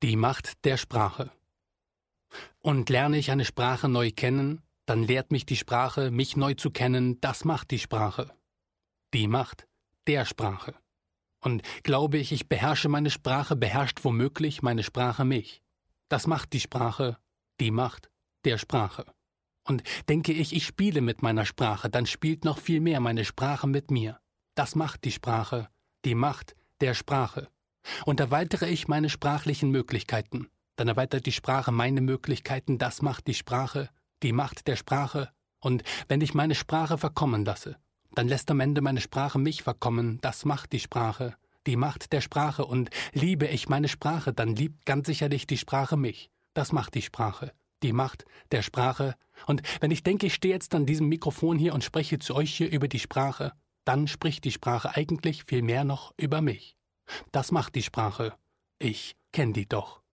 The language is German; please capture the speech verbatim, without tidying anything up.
Die Macht der Sprache. Und lerne ich eine Sprache neu kennen, dann lehrt mich die Sprache, mich neu zu kennen, das macht die Sprache. Die Macht der Sprache. Und glaube ich, ich beherrsche meine Sprache, beherrscht womöglich meine Sprache mich. Das macht die Sprache, die Macht der Sprache. Und denke ich, ich spiele mit meiner Sprache, dann spielt noch viel mehr meine Sprache mit mir. Das macht die Sprache, die Macht der Sprache. Und erweitere ich meine sprachlichen Möglichkeiten, dann erweitert die Sprache meine Möglichkeiten, das macht die Sprache, die Macht der Sprache. Und wenn ich meine Sprache verkommen lasse, dann lässt am Ende meine Sprache mich verkommen, das macht die Sprache, die Macht der Sprache. Und liebe ich meine Sprache, dann liebt ganz sicherlich die Sprache mich, das macht die Sprache, die Macht der Sprache. Und wenn ich denke, ich stehe jetzt an diesem Mikrofon hier und spreche zu euch hier über die Sprache, dann spricht die Sprache eigentlich viel mehr noch über mich. Das macht die Sprache. Ich kenn die doch.